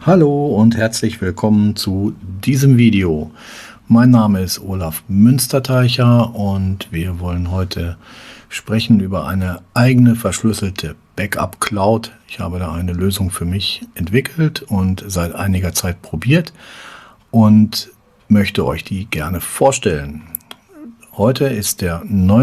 Hallo und herzlich willkommen zu diesem Video. Mein Name ist Olaf Münsterteicher und wir wollen heute sprechen über eine eigene verschlüsselte Backup-Cloud. Ich habe da eine Lösung für mich entwickelt und seit einiger Zeit probiert und möchte euch die gerne vorstellen. Heute ist der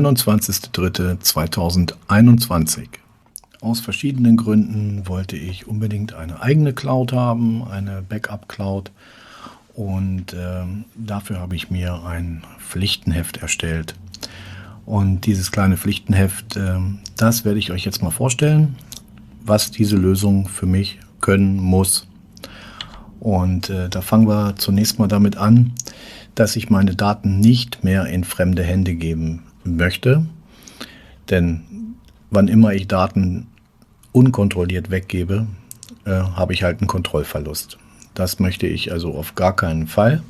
29.03.2021. Aus verschiedenen Gründen wollte ich unbedingt eine eigene Cloud haben, eine Backup-Cloud. Und dafür habe ich mir ein Pflichtenheft erstellt. Und dieses kleine Pflichtenheft, das werde ich euch jetzt mal vorstellen, was diese Lösung für mich können muss. Und da fangen wir zunächst mal damit an, dass ich meine Daten nicht mehr in fremde Hände geben möchte. Denn wann immer ich Daten unkontrolliert weggebe, habe ich halt einen Kontrollverlust. Das möchte ich also auf gar keinen Fall.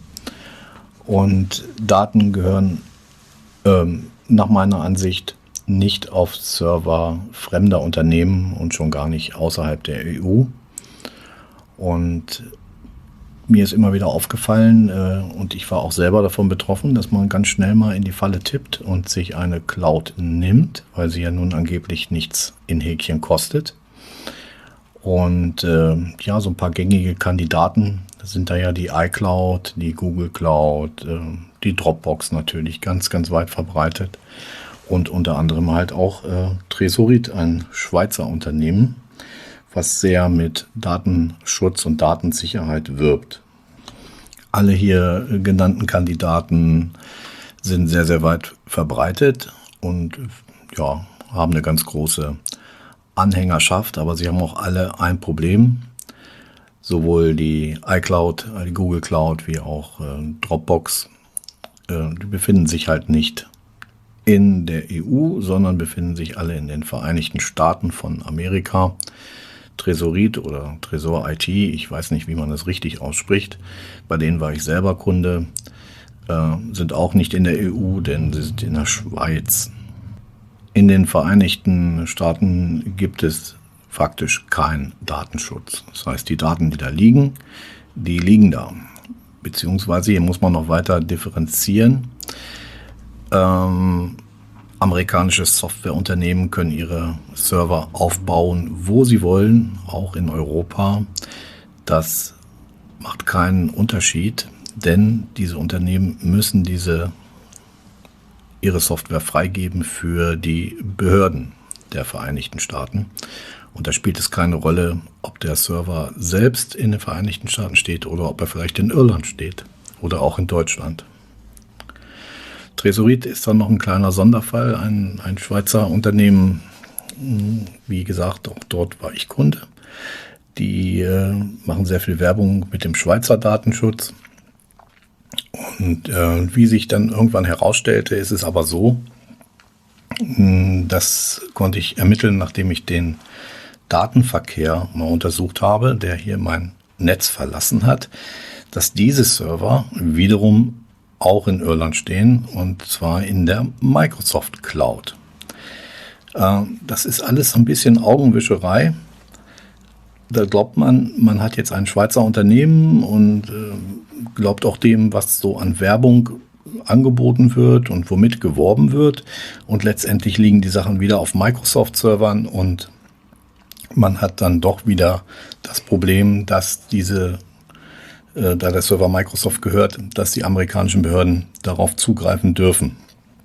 Und Daten gehören nach meiner Ansicht nicht auf Server fremder Unternehmen und schon gar nicht außerhalb der EU. Und mir ist immer wieder aufgefallen, und ich war auch selber davon betroffen, dass man ganz schnell mal in die Falle tippt und sich eine Cloud nimmt, weil sie ja nun angeblich nichts in Häkchen kostet. Und ja, so ein paar gängige Kandidaten sind da ja die iCloud, die Google Cloud, die Dropbox natürlich ganz, ganz weit verbreitet. Und unter anderem halt auch Tresorit, ein Schweizer Unternehmen, was sehr mit Datenschutz und Datensicherheit wirbt. Alle hier genannten Kandidaten sind sehr, sehr weit verbreitet und ja, haben eine ganz große Anhängerschaft, aber sie haben auch alle ein Problem. Sowohl die iCloud, die Google Cloud wie auch Dropbox, die befinden sich halt nicht in der EU, sondern befinden sich alle in den Vereinigten Staaten von Amerika. Tresorit oder Tresor IT, ich weiß nicht, wie man das richtig ausspricht. Bei denen war ich selber Kunde, sind auch nicht in der EU, denn sie sind in der Schweiz. In den Vereinigten Staaten gibt es faktisch keinen Datenschutz. Das heißt, die Daten, die da liegen, die liegen da. Beziehungsweise hier muss man noch weiter differenzieren. Amerikanische Softwareunternehmen können ihre Server aufbauen, wo sie wollen, auch in Europa. Das macht keinen Unterschied, denn diese Unternehmen müssen ihre Software freigeben für die Behörden der Vereinigten Staaten. Und da spielt es keine Rolle, ob der Server selbst in den Vereinigten Staaten steht oder ob er vielleicht in Irland steht oder auch in Deutschland. Tresorit ist dann noch ein kleiner Sonderfall, ein Schweizer Unternehmen. Wie gesagt, auch dort war ich Kunde. Die machen sehr viel Werbung mit dem Schweizer Datenschutz. Und wie sich dann irgendwann herausstellte, ist es aber so, das konnte ich ermitteln, nachdem ich den Datenverkehr mal untersucht habe, der hier mein Netz verlassen hat, dass diese Server wiederum auch in Irland stehen, und zwar in der Microsoft Cloud. Das ist alles ein bisschen Augenwischerei. Da glaubt man hat jetzt ein Schweizer Unternehmen und glaubt auch dem, was so an Werbung angeboten wird und womit geworben wird. Und letztendlich liegen die Sachen wieder auf Microsoft-Servern und man hat dann doch wieder das Problem, dass da der Server Microsoft gehört, dass die amerikanischen Behörden darauf zugreifen dürfen.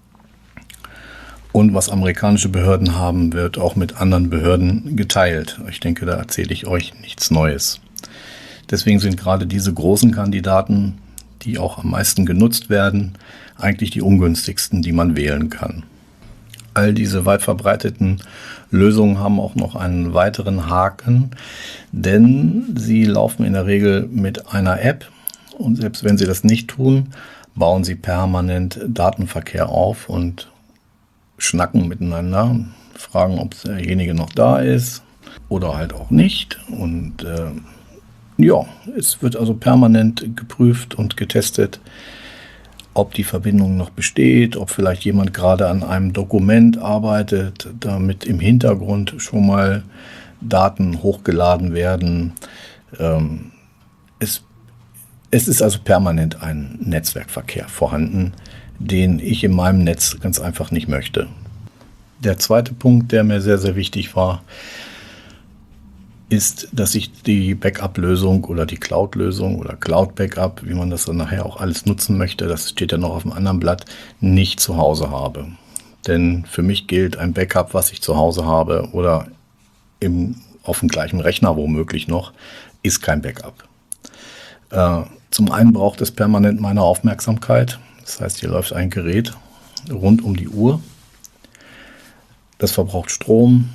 Und was amerikanische Behörden haben, wird auch mit anderen Behörden geteilt. Ich denke, da erzähle ich euch nichts Neues. Deswegen sind gerade diese großen Kandidaten, die auch am meisten genutzt werden, eigentlich die ungünstigsten, die man wählen kann. All diese weit verbreiteten Lösungen haben auch noch einen weiteren Haken, denn sie laufen in der Regel mit einer App und selbst wenn sie das nicht tun, bauen sie permanent Datenverkehr auf und schnacken miteinander, fragen, ob derjenige noch da ist oder halt auch nicht. Und ja, es wird also permanent geprüft und getestet, ob die Verbindung noch besteht, ob vielleicht jemand gerade an einem Dokument arbeitet, damit im Hintergrund schon mal Daten hochgeladen werden. Es, es ist also permanent ein Netzwerkverkehr vorhanden, den ich in meinem Netz ganz einfach nicht möchte. Der zweite Punkt, der mir sehr, sehr wichtig war, ist, dass ich die Backup-Lösung oder die Cloud-Lösung oder Cloud-Backup, wie man das dann nachher auch alles nutzen möchte, das steht ja noch auf dem anderen Blatt, nicht zu Hause habe. Denn für mich gilt ein Backup, was ich zu Hause habe oder auf dem gleichen Rechner womöglich noch, ist kein Backup. Zum einen braucht es permanent meine Aufmerksamkeit. Das heißt, hier läuft ein Gerät rund um die Uhr. Das verbraucht Strom,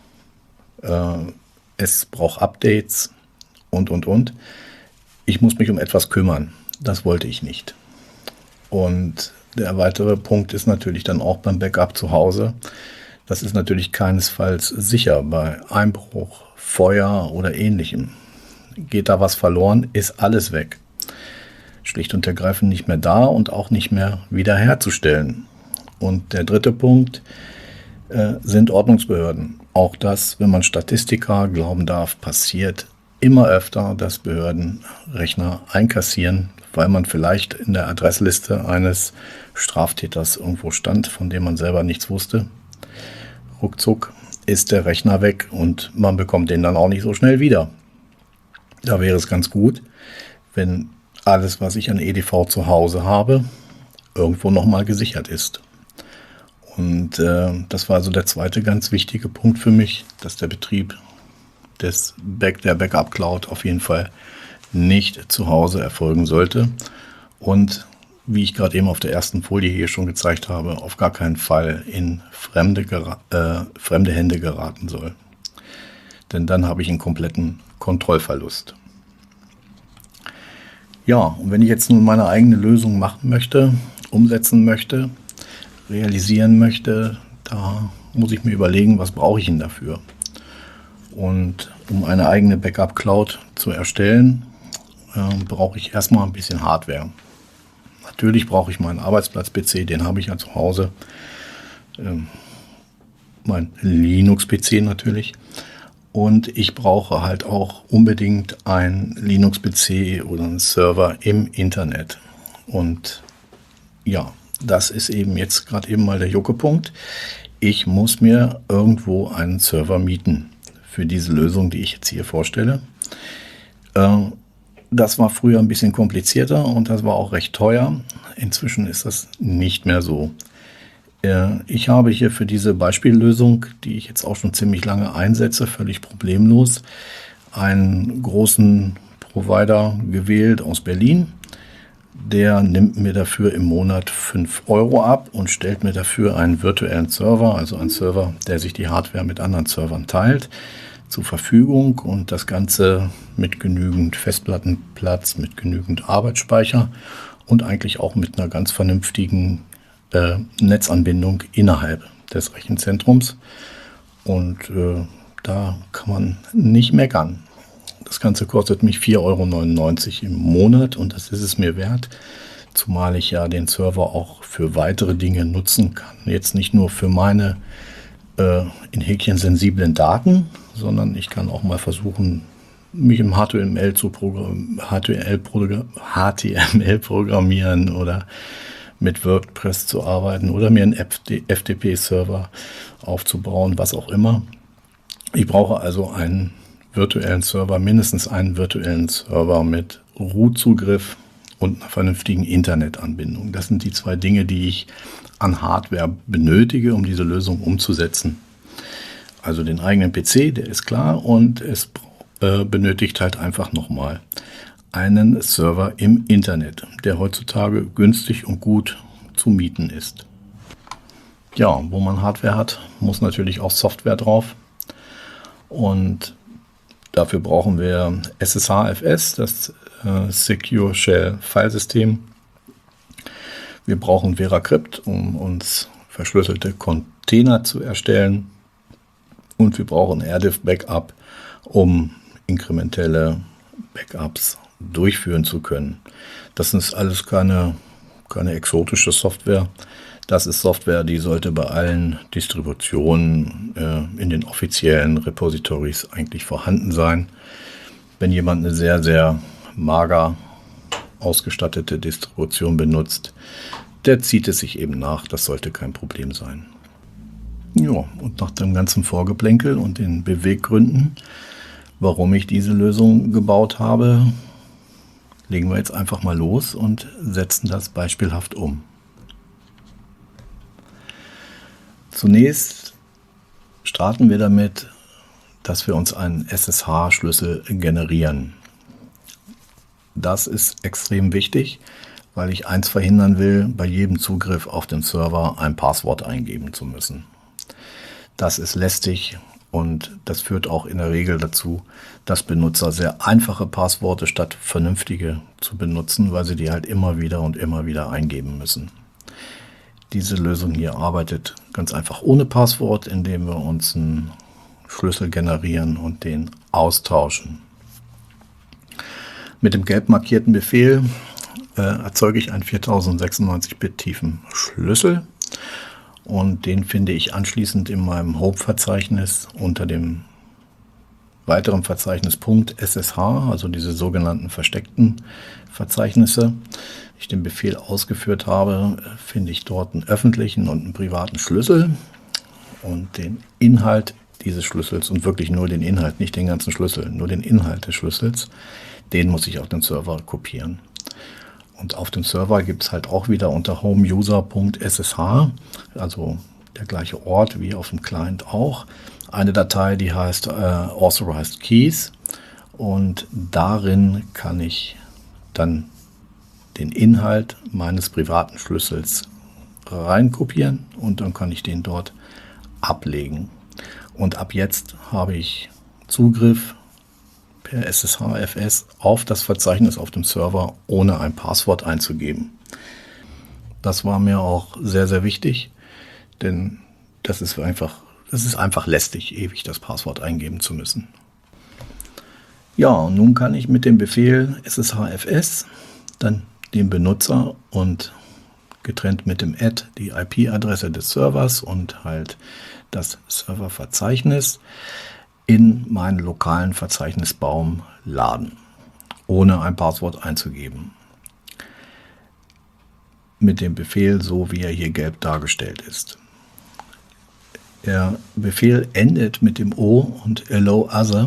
es braucht Updates und. Ich muss mich um etwas kümmern. Das wollte ich nicht. Und der weitere Punkt ist natürlich dann auch beim Backup zu Hause. Das ist natürlich keinesfalls sicher bei Einbruch, Feuer oder Ähnlichem. Geht da was verloren, ist alles weg. Schlicht und ergreifend nicht mehr da und auch nicht mehr wiederherzustellen. Und der dritte Punkt sind Ordnungsbehörden. Auch das, wenn man Statistiker glauben darf, passiert immer öfter, dass Behörden Rechner einkassieren, weil man vielleicht in der Adressliste eines Straftäters irgendwo stand, von dem man selber nichts wusste. Ruckzuck ist der Rechner weg und man bekommt den dann auch nicht so schnell wieder. Da wäre es ganz gut, wenn alles, was ich an EDV zu Hause habe, irgendwo nochmal gesichert ist. Und das war also der zweite ganz wichtige Punkt für mich, dass der Betrieb der Backup Cloud auf jeden Fall nicht zu Hause erfolgen sollte. Und wie ich gerade eben auf der ersten Folie hier schon gezeigt habe, auf gar keinen Fall in fremde Hände geraten soll. Denn dann habe ich einen kompletten Kontrollverlust. Ja, und wenn ich jetzt nun meine eigene Lösung machen möchte, umsetzen möchte, realisieren möchte, da muss ich mir überlegen, was brauche ich denn dafür. Und um eine eigene Backup-Cloud zu erstellen, brauche ich erstmal ein bisschen Hardware. Natürlich brauche ich meinen Arbeitsplatz-PC, den habe ich ja zu Hause. Mein Linux-PC natürlich. Und ich brauche halt auch unbedingt einen Linux-PC oder einen Server im Internet. Und ja, das ist eben jetzt gerade eben mal der Juckepunkt. Ich muss mir irgendwo einen Server mieten für diese Lösung, die ich jetzt hier vorstelle. Das war früher ein bisschen komplizierter und das war auch recht teuer. Inzwischen ist das nicht mehr so. Ich habe hier für diese Beispiellösung, die ich jetzt auch schon ziemlich lange einsetze, völlig problemlos, einen großen Provider gewählt aus Berlin. Der nimmt mir dafür im Monat 5 € ab und stellt mir dafür einen virtuellen Server, also einen Server, der sich die Hardware mit anderen Servern teilt, zur Verfügung und das Ganze mit genügend Festplattenplatz, mit genügend Arbeitsspeicher und eigentlich auch mit einer ganz vernünftigen Netzanbindung innerhalb des Rechenzentrums. Und da kann man nicht meckern. Das Ganze kostet mich 4,99 € im Monat und das ist es mir wert, zumal ich ja den Server auch für weitere Dinge nutzen kann. Jetzt nicht nur für meine in Häkchen sensiblen Daten, sondern ich kann auch mal versuchen, mich im HTML programmieren oder mit WordPress zu arbeiten oder mir einen FTP-Server aufzubauen, was auch immer. Ich brauche also einen virtuellen Server, mindestens einen virtuellen Server mit Root-Zugriff und einer vernünftigen Internetanbindung. Das sind die zwei Dinge, die ich an Hardware benötige, um diese Lösung umzusetzen. Also den eigenen PC, der ist klar, und es benötigt halt einfach nochmal einen Server im Internet, der heutzutage günstig und gut zu mieten ist. Ja, wo man Hardware hat, muss natürlich auch Software drauf. Und dafür brauchen wir SSHFS, das Secure Shell Filesystem. Wir brauchen VeraCrypt, um uns verschlüsselte Container zu erstellen. Und wir brauchen RDIF Backup, um inkrementelle Backups durchführen zu können. Das ist alles keine exotische Software. Das ist Software, die sollte bei allen Distributionen in den offiziellen Repositories eigentlich vorhanden sein. Wenn jemand eine sehr, sehr mager ausgestattete Distribution benutzt, der zieht es sich eben nach. Das sollte kein Problem sein. Ja, und nach dem ganzen Vorgeplänkel und den Beweggründen, warum ich diese Lösung gebaut habe, legen wir jetzt einfach mal los und setzen das beispielhaft um. Zunächst starten wir damit, dass wir uns einen SSH-Schlüssel generieren. Das ist extrem wichtig, weil ich eins verhindern will, bei jedem Zugriff auf den Server ein Passwort eingeben zu müssen. Das ist lästig und das führt auch in der Regel dazu, dass Benutzer sehr einfache Passworte statt vernünftige zu benutzen, weil sie die halt immer wieder eingeben müssen. Diese Lösung hier arbeitet ganz einfach ohne Passwort, indem wir uns einen Schlüssel generieren und den austauschen. Mit dem gelb markierten Befehl erzeuge ich einen 4096-Bit tiefen Schlüssel und den finde ich anschließend in meinem Home-Verzeichnis unter dem weiteren Verzeichnis .ssh, also diese sogenannten versteckten Verzeichnisse. Wenn ich den Befehl ausgeführt habe, finde ich dort einen öffentlichen und einen privaten Schlüssel und den Inhalt dieses Schlüssels und wirklich nur den Inhalt, nicht den ganzen Schlüssel, nur den Inhalt des Schlüssels, den muss ich auf den Server kopieren. Und auf dem Server gibt es halt auch wieder unter homeuser.ssh, also der gleiche Ort wie auf dem Client auch, eine Datei, die heißt Authorized Keys und darin kann ich dann den Inhalt meines privaten Schlüssels reinkopieren und dann kann ich den dort ablegen. Und ab jetzt habe ich Zugriff per SSHFS auf das Verzeichnis auf dem Server, ohne ein Passwort einzugeben. Das war mir auch sehr, sehr wichtig, denn das ist einfach lästig, ewig das Passwort eingeben zu müssen. Ja, und nun kann ich mit dem Befehl SSHFS dann den Benutzer und getrennt mit dem Add die IP-Adresse des Servers und halt das Serververzeichnis in meinen lokalen Verzeichnisbaum laden, ohne ein Passwort einzugeben. Mit dem Befehl, so wie er hier gelb dargestellt ist. Der Befehl endet mit dem O und Allow Other.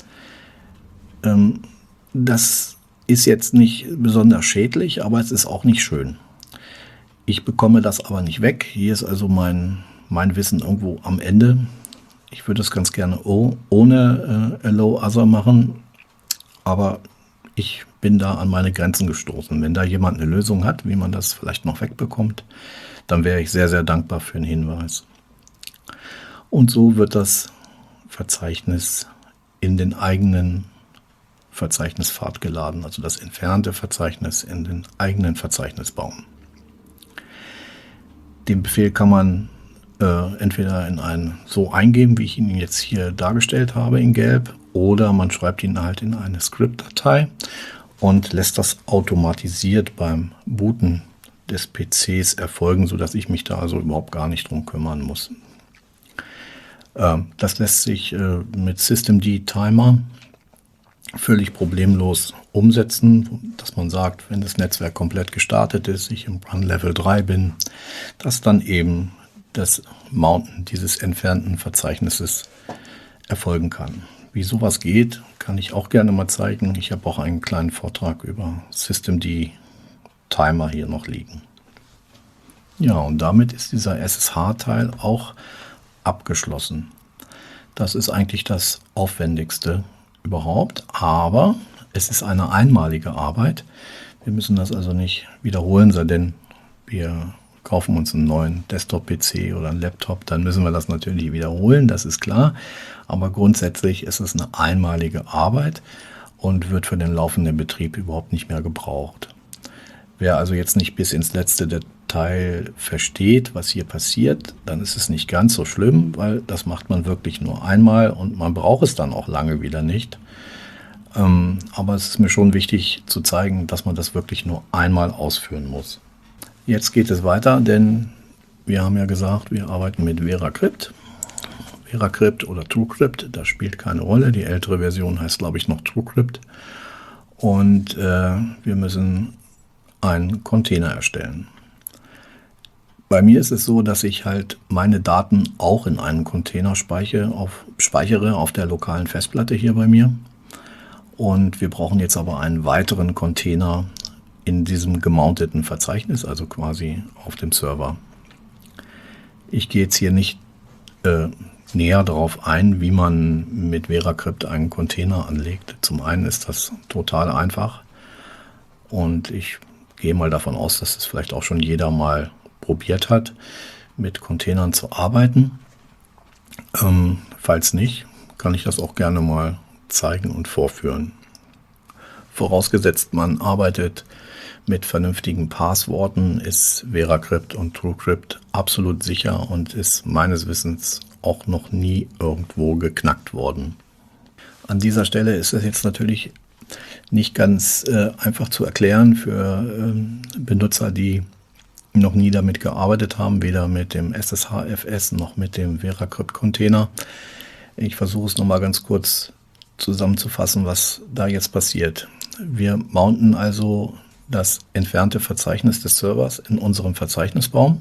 Das ist jetzt nicht besonders schädlich, aber es ist auch nicht schön. Ich bekomme das aber nicht weg. Hier ist also mein Wissen irgendwo am Ende. Ich würde es ganz gerne ohne Allow Other machen, aber ich bin da an meine Grenzen gestoßen. Wenn da jemand eine Lösung hat, wie man das vielleicht noch wegbekommt, dann wäre ich sehr, sehr dankbar für einen Hinweis. Und so wird das Verzeichnis in den eigenen Verzeichnispfad geladen, also das entfernte Verzeichnis in den eigenen Verzeichnisbaum. Den Befehl kann man entweder in einen so eingeben, wie ich ihn jetzt hier dargestellt habe in gelb, oder man schreibt ihn halt in eine Script-Datei und lässt das automatisiert beim Booten des PCs erfolgen, sodass ich mich da also überhaupt gar nicht drum kümmern muss. Das lässt sich mit Systemd Timer völlig problemlos umsetzen, dass man sagt, wenn das Netzwerk komplett gestartet ist, ich im Run Level 3 bin, dass dann eben das Mounten dieses entfernten Verzeichnisses erfolgen kann. Wie sowas geht, kann ich auch gerne mal zeigen. Ich habe auch einen kleinen Vortrag über Systemd Timer hier noch liegen. Ja, und damit ist dieser SSH-Teil auch abgeschlossen. Das ist eigentlich das Aufwendigste überhaupt, aber es ist eine einmalige Arbeit. Wir müssen das also nicht wiederholen, sei denn wir kaufen uns einen neuen Desktop-PC oder einen Laptop, dann müssen wir das natürlich wiederholen, das ist klar. Aber grundsätzlich ist es eine einmalige Arbeit und wird für den laufenden Betrieb überhaupt nicht mehr gebraucht. Wer also jetzt nicht bis ins letzte Detail versteht, was hier passiert, dann ist es nicht ganz so schlimm, weil das macht man wirklich nur einmal und man braucht es dann auch lange wieder nicht. Aber es ist mir schon wichtig zu zeigen, dass man das wirklich nur einmal ausführen muss. Jetzt geht es weiter, denn wir haben ja gesagt, wir arbeiten mit VeraCrypt. VeraCrypt oder TrueCrypt, das spielt keine Rolle. Die ältere Version heißt, glaube ich, noch TrueCrypt. und wir müssen einen Container erstellen. Bei mir ist es so, dass ich halt meine Daten auch in einem Container speichere auf der lokalen Festplatte hier bei mir. Und wir brauchen jetzt aber einen weiteren Container in diesem gemounteten Verzeichnis, also quasi auf dem Server. Ich gehe jetzt hier nicht näher darauf ein, wie man mit VeraCrypt einen Container anlegt. Zum einen ist das total einfach und ich gehe mal davon aus, dass es vielleicht auch schon jeder mal probiert hat, mit Containern zu arbeiten. Falls nicht, kann ich das auch gerne mal zeigen und vorführen. Vorausgesetzt, man arbeitet mit vernünftigen Passworten, ist VeraCrypt und TrueCrypt absolut sicher und ist meines Wissens auch noch nie irgendwo geknackt worden. An dieser Stelle ist es jetzt natürlich nicht ganz einfach zu erklären für Benutzer, die noch nie damit gearbeitet haben, weder mit dem SSHFS noch mit dem VeraCrypt-Container. Ich versuche es nochmal ganz kurz zusammenzufassen, was da jetzt passiert. Wir mounten also das entfernte Verzeichnis des Servers in unserem Verzeichnisbaum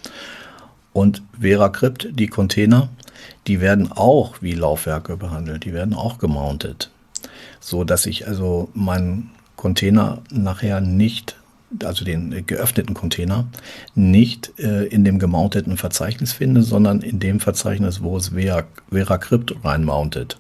und VeraCrypt, die Container, die werden auch wie Laufwerke behandelt, die werden auch gemountet, so dass ich also meinen Container nachher nicht, also den geöffneten Container, nicht in dem gemounteten Verzeichnis finde, sondern in dem Verzeichnis, wo es VeraCrypt reinmountet.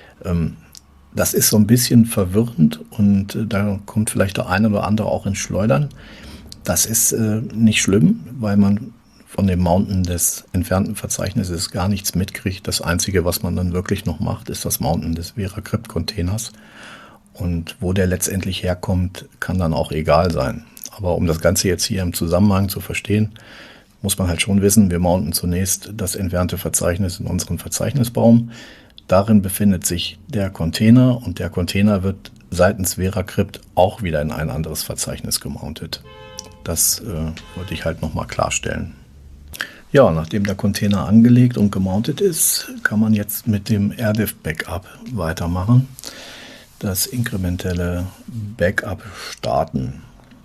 Das ist so ein bisschen verwirrend und da kommt vielleicht der eine oder andere auch ins Schleudern. Das ist nicht schlimm, weil man von dem Mounten des entfernten Verzeichnisses gar nichts mitkriegt. Das Einzige, was man dann wirklich noch macht, ist das Mounten des VeraCrypt-Containers. Und wo der letztendlich herkommt, kann dann auch egal sein. Aber um das Ganze jetzt hier im Zusammenhang zu verstehen, muss man halt schon wissen, wir mounten zunächst das entfernte Verzeichnis in unseren Verzeichnisbaum. Darin befindet sich der Container und der Container wird seitens VeraCrypt auch wieder in ein anderes Verzeichnis gemountet. Das wollte ich halt nochmal klarstellen. Ja, nachdem der Container angelegt und gemountet ist, kann man jetzt mit dem RDEF Backup weitermachen. Das inkrementelle Backup starten.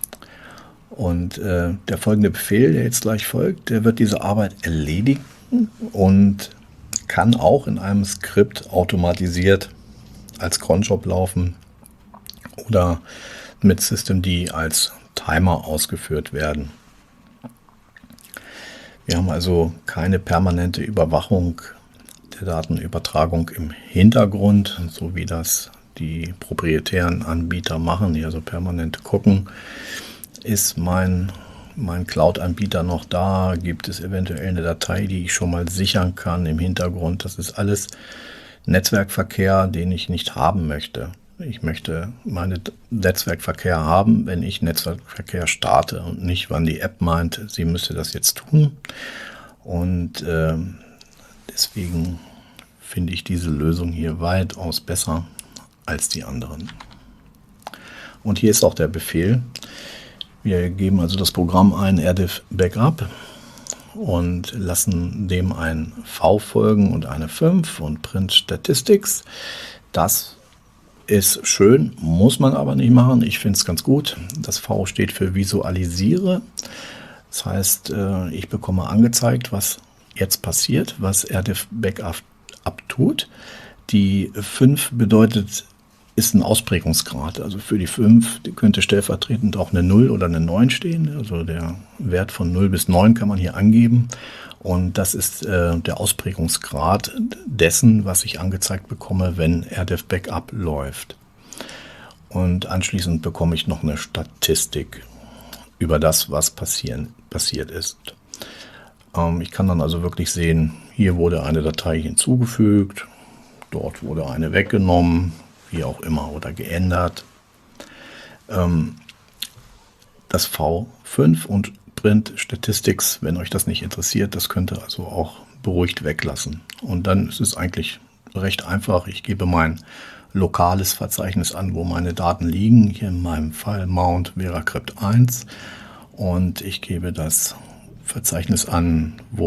Und der folgende Befehl, der jetzt gleich folgt, der wird diese Arbeit erledigen und kann auch in einem Skript automatisiert als Cronjob laufen oder mit Systemd als Timer ausgeführt werden. Wir haben also keine permanente Überwachung der Datenübertragung im Hintergrund, so wie das die proprietären Anbieter machen, die also permanent gucken, ist mein Cloud-Anbieter noch da, gibt es eventuell eine Datei, die ich schon mal sichern kann im Hintergrund. Das ist alles Netzwerkverkehr, den ich nicht haben möchte. Ich möchte meinen Netzwerkverkehr haben, wenn ich Netzwerkverkehr starte und nicht, wann die App meint, sie müsste das jetzt tun. Und deswegen finde ich diese Lösung hier weitaus besser als die anderen. Und hier ist auch der Befehl. Wir geben also das Programm ein RDEF Backup und lassen dem ein V folgen und eine 5 und Print Statistics. Das ist schön, muss man aber nicht machen. Ich finde es ganz gut. Das V steht für Visualisiere. Das heißt, ich bekomme angezeigt, was jetzt passiert, was RDEF Backup tut. Die 5 bedeutet, ist ein Ausprägungsgrad. Also für die 5 könnte stellvertretend auch eine 0 oder eine 9 stehen. Also der Wert von 0 bis 9 kann man hier angeben. Und das ist der Ausprägungsgrad dessen, was ich angezeigt bekomme, wenn RDEF Backup läuft. Und anschließend bekomme ich noch eine Statistik über das, was passiert ist. Ich kann dann also wirklich sehen, hier wurde eine Datei hinzugefügt, dort wurde eine weggenommen, wie auch immer, oder geändert. Das V5 und Print Statistics, wenn euch das nicht interessiert, das könnt ihr also auch beruhigt weglassen. Und dann ist es eigentlich recht einfach. Ich gebe mein lokales Verzeichnis an, wo meine Daten liegen. Hier in meinem Fall Mount VeraCrypt 1. Und ich gebe das Verzeichnis an, wo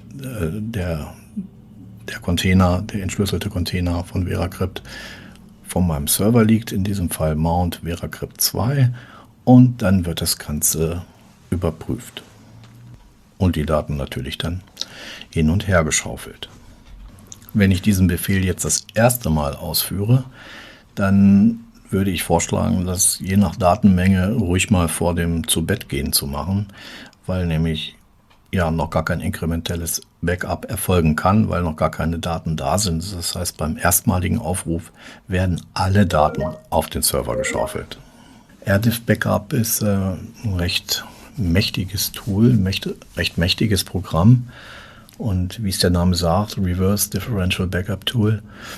der Container, der entschlüsselte Container von VeraCrypt von meinem Server liegt, in diesem Fall Mount VeraCrypt 2, und dann wird das Ganze überprüft und die Daten natürlich dann hin und her geschaufelt. Wenn ich diesen Befehl jetzt das erste Mal ausführe, dann würde ich vorschlagen, das je nach Datenmenge ruhig mal vor dem Zubettgehen zu machen, weil nämlich ja noch gar kein inkrementelles Backup erfolgen kann, weil noch gar keine Daten da sind. Das heißt, beim erstmaligen Aufruf werden alle Daten auf den Server geschaufelt. RDiff Backup ist ein recht mächtiges Tool, recht mächtiges Programm und wie es der Name sagt, Reverse Differential Backup Tool,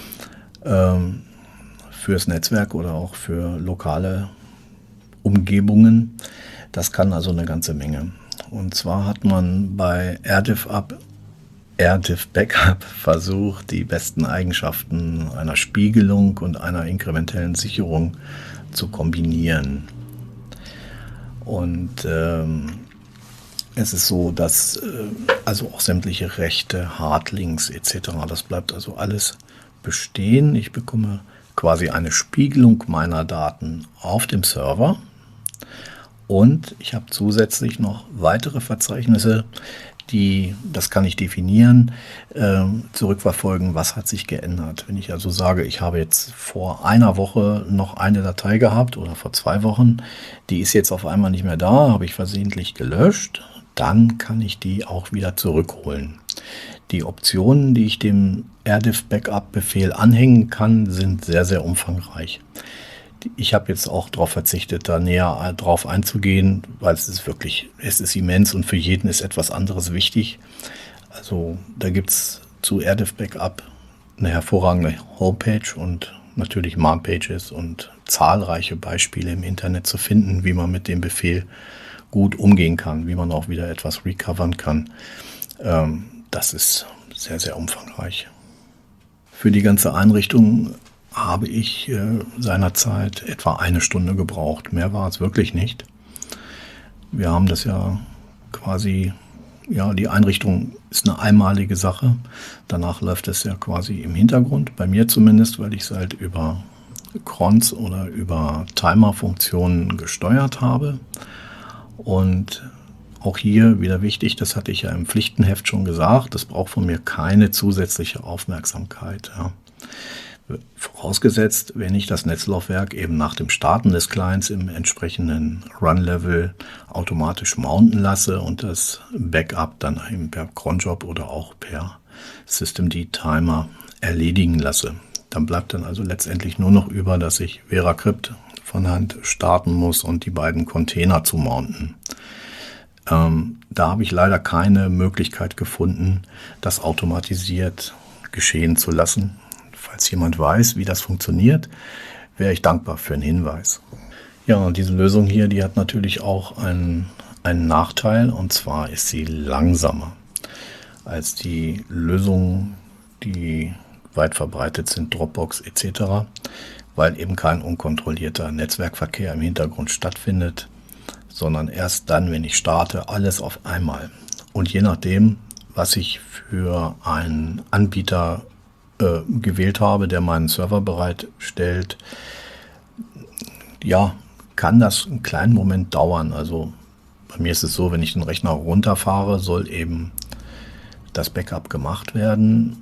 fürs Netzwerk oder auch für lokale Umgebungen. Das kann also eine ganze Menge. Und zwar hat man bei RDiff Backup versucht, die besten Eigenschaften einer Spiegelung und einer inkrementellen Sicherung zu kombinieren. Und es ist so, dass also auch sämtliche Rechte, Hardlinks etc., das bleibt also alles bestehen. Ich bekomme quasi eine Spiegelung meiner Daten auf dem Server und ich habe zusätzlich noch weitere Verzeichnisse, das kann ich definieren, zurückverfolgen, was hat sich geändert. Wenn ich also sage, ich habe jetzt vor einer Woche noch eine Datei gehabt oder vor 2 Wochen, die ist jetzt auf einmal nicht mehr da, habe ich versehentlich gelöscht, dann kann ich die auch wieder zurückholen. Die Optionen, die ich dem RDiff Backup Befehl anhängen kann, sind sehr, sehr umfangreich. Ich habe jetzt auch darauf verzichtet, da näher drauf einzugehen, weil es ist immens und für jeden ist etwas anderes wichtig. Also da gibt es zu RDiff Backup eine hervorragende Homepage und natürlich Man-Pages und zahlreiche Beispiele im Internet zu finden, wie man mit dem Befehl gut umgehen kann, wie man auch wieder etwas recovern kann. Das ist sehr, sehr umfangreich. Für die ganze Einrichtung habe ich seinerzeit etwa 1 Stunde gebraucht. Mehr war es wirklich nicht. Wir haben das ja quasi, die Einrichtung ist eine einmalige Sache. Danach läuft es ja quasi im Hintergrund, bei mir zumindest, weil ich es halt über Crons oder über Timer-Funktionen gesteuert habe. Und auch hier wieder wichtig, das hatte ich ja im Pflichtenheft schon gesagt, das braucht von mir keine zusätzliche Aufmerksamkeit. Ja. Vorausgesetzt, wenn ich das Netzlaufwerk eben nach dem Starten des Clients im entsprechenden Run-Level automatisch mounten lasse und das Backup dann eben per Cronjob oder auch per Systemd-Timer erledigen lasse. Dann bleibt dann also letztendlich nur noch über, dass ich VeraCrypt von Hand starten muss und die beiden Container zu mounten. Da habe ich leider keine Möglichkeit gefunden, das automatisiert geschehen zu lassen. Falls jemand weiß, wie das funktioniert, wäre ich dankbar für einen Hinweis. Ja, und diese Lösung hier, die hat natürlich auch einen Nachteil, und zwar ist sie langsamer als die Lösungen, die weit verbreitet sind, Dropbox etc., weil eben kein unkontrollierter Netzwerkverkehr im Hintergrund stattfindet, sondern erst dann, wenn ich starte, alles auf einmal. Und je nachdem, was ich für einen Anbieter gewählt habe, der meinen Server bereitstellt, ja, kann das einen kleinen Moment dauern. Also bei mir ist es so, wenn ich den Rechner runterfahre, soll eben das Backup gemacht werden.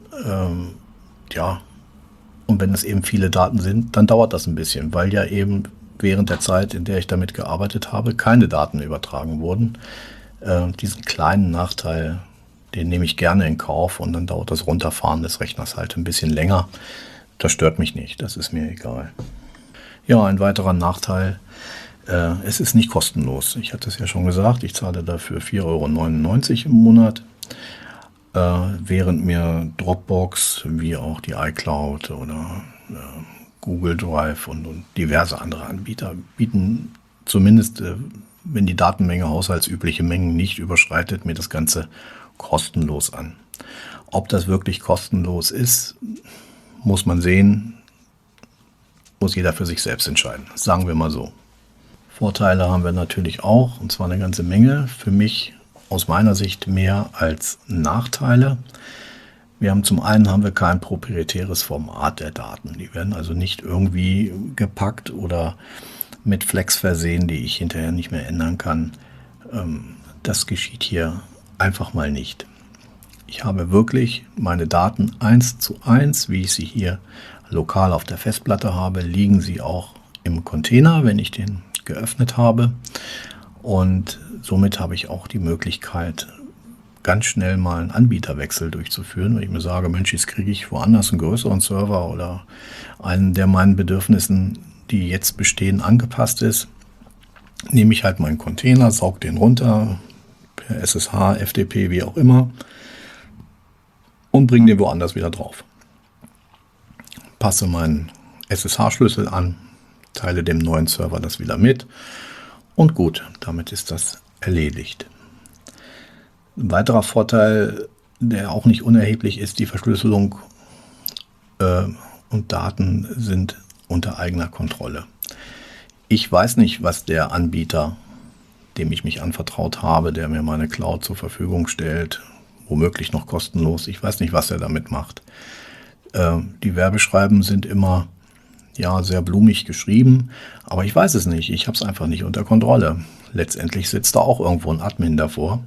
Und wenn es eben viele Daten sind, dann dauert das ein bisschen, weil ja eben während der Zeit, in der ich damit gearbeitet habe, keine Daten übertragen wurden. Diesen kleinen Nachteil, den nehme ich gerne in Kauf und dann dauert das Runterfahren des Rechners halt ein bisschen länger. Das stört mich nicht, das ist mir egal. Ja, ein weiterer Nachteil, es ist nicht kostenlos. Ich hatte es ja schon gesagt, ich zahle dafür 4,99 € im Monat, während mir Dropbox wie auch die iCloud oder Google Drive und diverse andere Anbieter bieten zumindest, wenn die Datenmenge haushaltsübliche Mengen nicht überschreitet, mir das Ganze kostenlos an. Ob das wirklich kostenlos ist, muss man sehen, muss jeder für sich selbst entscheiden. Sagen wir mal so. Vorteile haben wir natürlich auch, und zwar eine ganze Menge. Für mich aus meiner Sicht mehr als Nachteile. Zum einen haben wir kein proprietäres Format der Daten. Die werden also nicht irgendwie gepackt oder mit Flex versehen, die ich hinterher nicht mehr ändern kann. Das geschieht hier einfach mal nicht. Ich habe wirklich meine Daten 1:1, wie ich sie hier lokal auf der Festplatte habe, liegen sie auch im Container, wenn ich den geöffnet habe. Und somit habe ich auch die Möglichkeit, ganz schnell mal einen Anbieterwechsel durchzuführen, wenn ich mir sage, Mensch, jetzt kriege ich woanders einen größeren Server oder einen, der meinen Bedürfnissen, die jetzt bestehen, angepasst ist. Nehme ich halt meinen Container, sauge den runter, per SSH, FTP, wie auch immer, und bringe den woanders wieder drauf. Passe meinen SSH-Schlüssel an, teile dem neuen Server das wieder mit und gut, damit ist das erledigt. Ein weiterer Vorteil, der auch nicht unerheblich ist, die Verschlüsselung und Daten sind unter eigener Kontrolle. Ich weiß nicht, was der Anbieter, dem ich mich anvertraut habe, der mir meine Cloud zur Verfügung stellt, womöglich noch kostenlos, ich weiß nicht, was er damit macht. Die Werbeschreiben sind immer sehr blumig geschrieben, aber ich weiß es nicht. Ich habe es einfach nicht unter Kontrolle. Letztendlich sitzt da auch irgendwo ein Admin davor.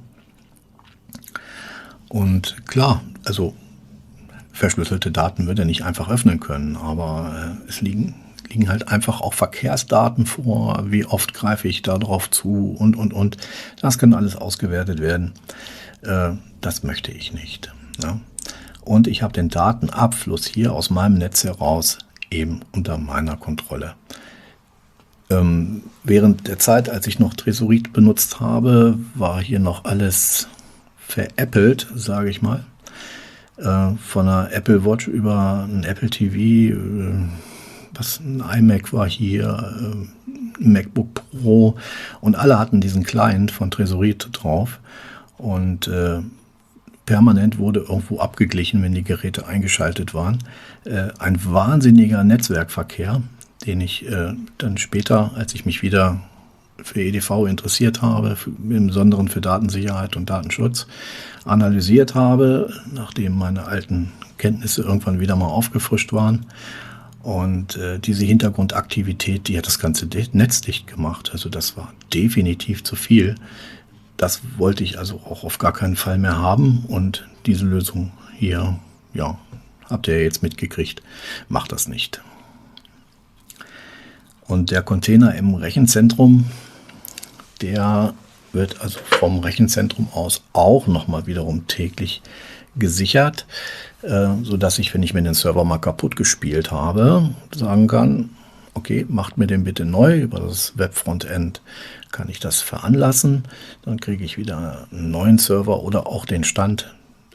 Und klar, also verschlüsselte Daten wird er nicht einfach öffnen können, aber es liegen halt einfach auch Verkehrsdaten vor, wie oft greife ich da drauf zu und. Das kann alles ausgewertet werden. Das möchte ich nicht. Ja. Und ich habe den Datenabfluss hier aus meinem Netz heraus eben unter meiner Kontrolle. Während der Zeit, als ich noch Tresorit benutzt habe, war hier noch alles veräppelt, sage ich mal. Von einer Apple Watch über ein Apple TV, ein iMac war hier, ein MacBook Pro und alle hatten diesen Client von Tresorit drauf und permanent wurde irgendwo abgeglichen, wenn die Geräte eingeschaltet waren. Ein wahnsinniger Netzwerkverkehr, den ich dann später, als ich mich wieder für EDV interessiert habe, im Besonderen für Datensicherheit und Datenschutz, analysiert habe, nachdem meine alten Kenntnisse irgendwann wieder mal aufgefrischt waren. Und diese Hintergrundaktivität, die hat das ganze Netz dicht gemacht. Also das war definitiv zu viel. Das wollte ich also auch auf gar keinen Fall mehr haben. Und diese Lösung hier, habt ihr jetzt mitgekriegt, macht das nicht. Und der Container im Rechenzentrum, der wird also vom Rechenzentrum aus auch nochmal wiederum täglich gesichert, sodass ich, wenn ich mir den Server mal kaputt gespielt habe, sagen kann, okay, macht mir den bitte neu. Über das Web-Frontend kann ich das veranlassen. Dann kriege ich wieder einen neuen Server oder auch den Stand,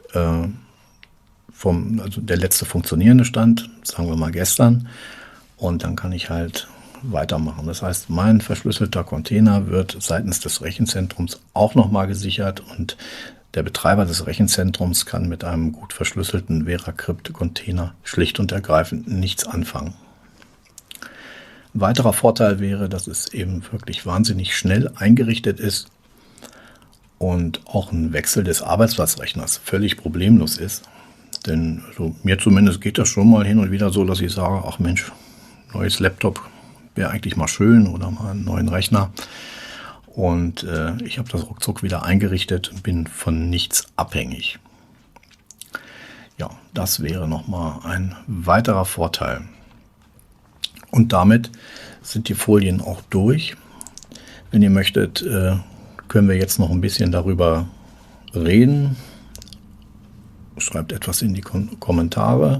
also der letzte funktionierende Stand, sagen wir mal gestern. Und dann kann ich halt weitermachen. Das heißt, mein verschlüsselter Container wird seitens des Rechenzentrums auch nochmal gesichert und der Betreiber des Rechenzentrums kann mit einem gut verschlüsselten VeraCrypt-Container schlicht und ergreifend nichts anfangen. Ein weiterer Vorteil wäre, dass es eben wirklich wahnsinnig schnell eingerichtet ist und auch ein Wechsel des Arbeitsplatzrechners völlig problemlos ist. Denn also mir zumindest geht das schon mal hin und wieder so, dass ich sage, ach Mensch, neues Laptop wäre eigentlich mal schön oder mal einen neuen Rechner. Und ich habe das ruckzuck wieder eingerichtet und bin von nichts abhängig. Ja, das wäre nochmal ein weiterer Vorteil. Und damit sind die Folien auch durch. Wenn ihr möchtet, können wir jetzt noch ein bisschen darüber reden. Schreibt etwas in die Kommentare.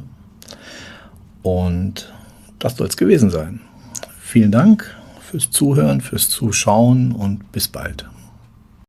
Und das soll es gewesen sein. Vielen Dank fürs Zuhören, fürs Zuschauen und bis bald.